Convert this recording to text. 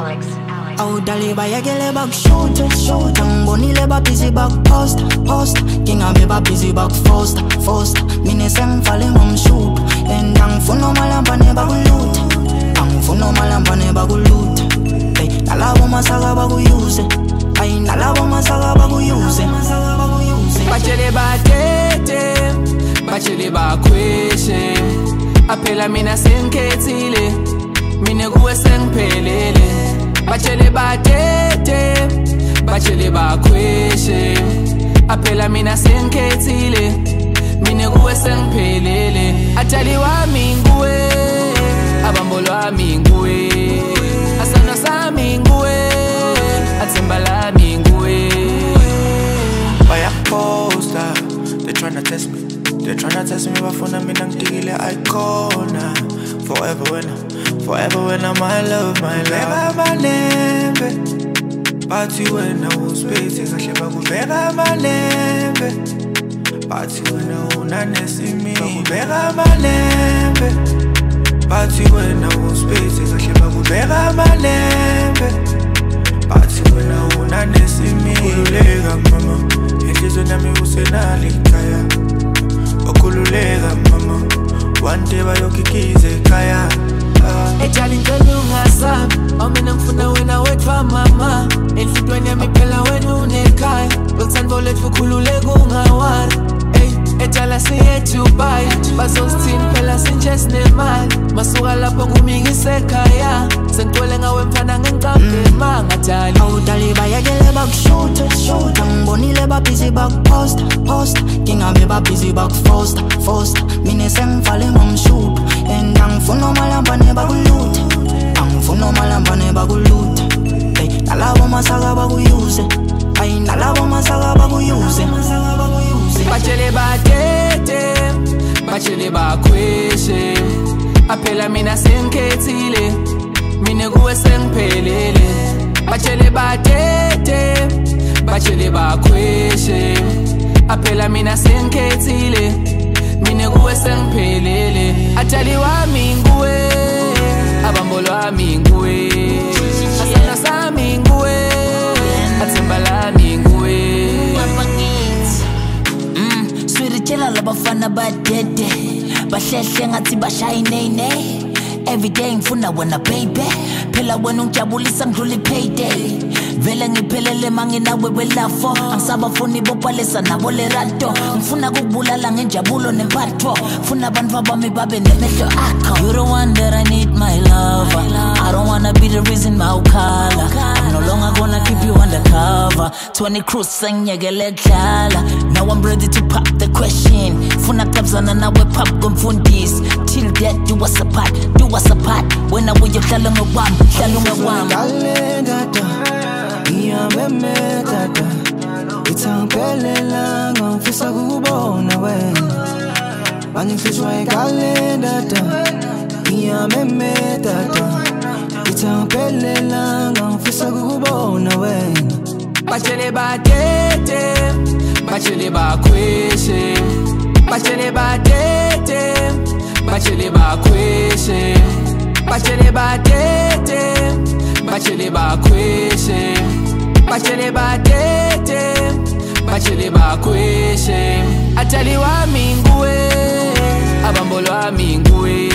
Au dali ba yagele bag shoot Tamboni le ba busy bag post King a be ba busy bag first Mine sem falling on shoot And ang funo malamba ne bagulut Ang funo malamba ne bagulut Hey, nalabo masaga bagu use Ay, nalabo masaga bagu use Bachele ba tete Bachele ba kweshe Apela mina senketile Mine kuwe senpelele Bachele ba tete Bachele ba kweshe Apela mina senketile Mine kuwe senpelele Atali wa minguwe Abambolo wa minguwe Asana sa minguwe Atembala minguwe By a poster They tryna test me They tryna test me bafuna mina ngidikile icona Forever when I'm my love Beka malembe Bathi wena uspace kahle bakubeka malembe Bathi wena unanesimi Beka malembe Bathi wena uspace kahle bakubeka malembe Bathi wena unanesimi Khululeka mama Inhliziyo yami usenali ekhaya Khululeka mama One day bayokikize ekhaya Ejali ngicela ungasabi Mina ngifuna wena wethu mama Enhlitweni yami phela wena unekhaya Uthando lethu khululeka ungawari Ejala siye Dubai Bazosithini phela sinje sinemali Masuka lapho ngumingise ekhaya Sengicwele ngawe mfana ngincambe mangatali Au dali ba yagele bag shoot Tambonile ba busy bag post King a be ba busy bag first Mine sem falling on shoot And ang funo malamba ne bagulut Ang funo malamba ne bagulut Hey, nalabo masaga bagu use Ay, nalabo masaga bagu use Bachele ba tete Bachele ba kweshe Apela mina senketile Mine kuwe senpelele Bachele ba tete Bachele ba kweshe Apela mina senketile Mine kuwe senpelele Atali wa minguwe Abambolo wa minguwe Asana sa minguwe Atembala minguwe Swirikela labafana badede Bahlehle ngathi bashayinene Everyday ngifuna wena baby Phela wena ungijabulisa ngidlula payday Vele ngiphelele manginawe welafo Angisabafuni bopalesa nabo lerato Ngifuna kukubulala ngenjabulo nempatho Funa abantu abami babe nemehlo akho You the one that I need my love I don't wanna be the reason mawukhala I'm no longer gonna keep you undercover 20 cruise sengiyekele kudlala Now I'm ready to pop the question Funa kabzana nawe pop kumfundisi Till death do us apart Wena uyohlala ngewami hlala ngewami Iyameme tata Ithangiphelela ngangifisa kukubona wena Bangihlutshwa ikalenda tata Iyameme tata Ithangiphelela ngangifisa kukubona wena Bachele ba tete Bachele ba kweshe Bachele ba tete Bachele ba kweshe Bachele ba tete Bachele ba kweshe Bachele ba tete Bachele ba kweshe Atali wa minguwe Abambolo wa minguwe